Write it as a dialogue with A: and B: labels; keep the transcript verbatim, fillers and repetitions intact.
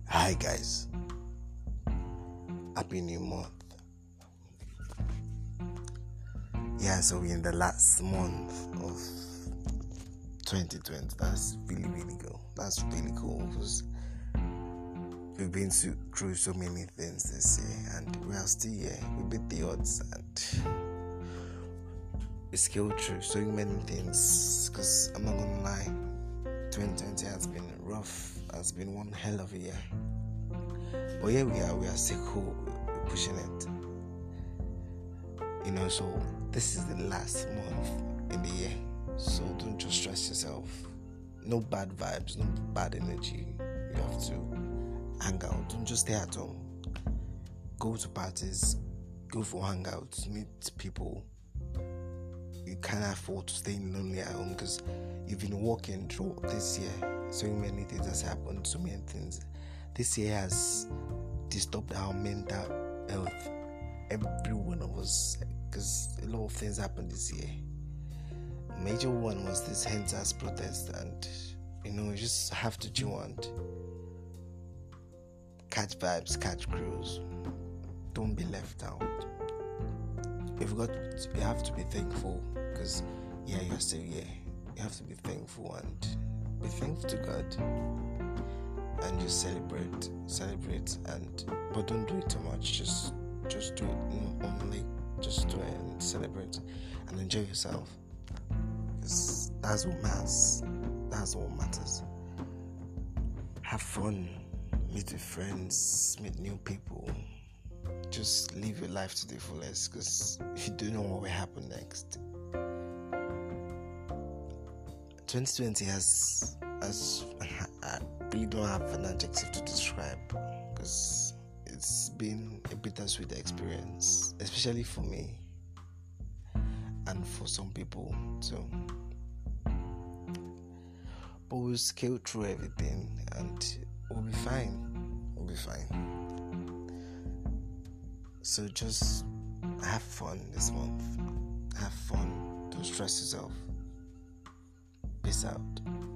A: Hi guys, happy new month. Yeah, so we're in the last month of twenty twenty. That's really really cool. That's really cool because we've been through so many things this year and we are still here. We beat the odds and we scaled through so many things. Because I'm not gonna lie, twenty twenty has been rough. Has been one hell of a year. But here we are, we are still cool, we're pushing it. You know, so this is the last month in the year. So don't just stress yourself. No bad vibes, no bad energy. You have to hang out. Don't just stay at home. Go to parties, go for hangouts, meet people. You can't afford to stay lonely at home because you've been walking through this year. So many things has happened, so many things. This year has disturbed our mental health, every one of us, because a lot of things happened this year. A major one was this Hentas protest, and you know, you just have to chill and catch vibes, catch crews. Don't be left out. You've got, you have to be thankful because yeah, you're still here. You have to be thankful and be thankful to God. And just celebrate, celebrate, and but don't do it too much. Just, just do it only. Just do it and celebrate, and enjoy yourself. Because that's what matters. That's what matters. Have fun, meet with friends, meet new people. Just live your life to the fullest. Because you don't know what will happen next. twenty twenty has, has. I really don't have an adjective to describe because it's been a bittersweet experience, especially for me and for some people too. But we'll scale through everything and we'll be fine. We'll be fine. So just have fun this month. Have fun. Don't stress yourself. Peace out.